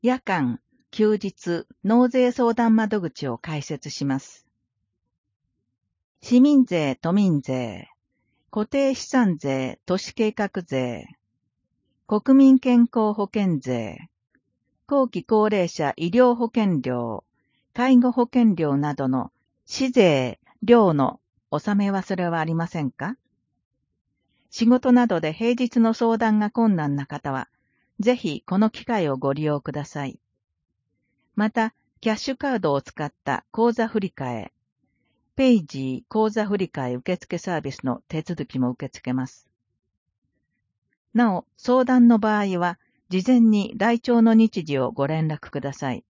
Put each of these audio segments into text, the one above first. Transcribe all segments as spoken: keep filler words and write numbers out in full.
夜間、休日、納税相談窓口を開設します。市民税、都民税、固定資産税、都市計画税、国民健康保険税、後期高齢者医療保険料、介護保険料などの市税、料の納め忘れはありませんか？仕事などで平日の相談が困難な方は、ぜひこの機会をご利用ください。また、キャッシュカードを使った口座振替、ペイジー口座振替受付サービスの手続きも受け付けます。なお、相談の場合は、事前に来庁の日時をご連絡ください。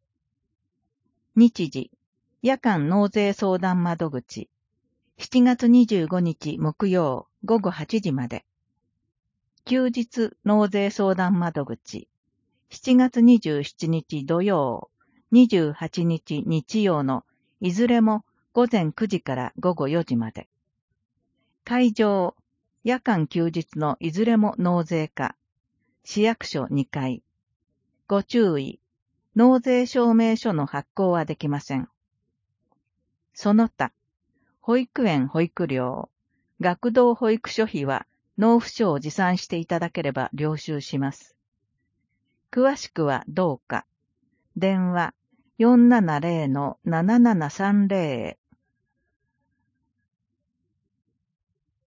日時、夜間納税相談窓口、しちがつにじゅうごにち木曜ごごはちじまで。休日納税相談窓口、しちがつにじゅうしちにち土曜、にじゅうはちにち日曜のいずれもごぜんくじからごごよじまで。会場、夜間休日のいずれも納税課、市役所にかい。ご注意、納税証明書の発行はできません。その他、保育園保育料、学童保育所費は納付書を持参していただければ領収します。詳しくはどうか、電話 よんななぜろのななななさんぜろ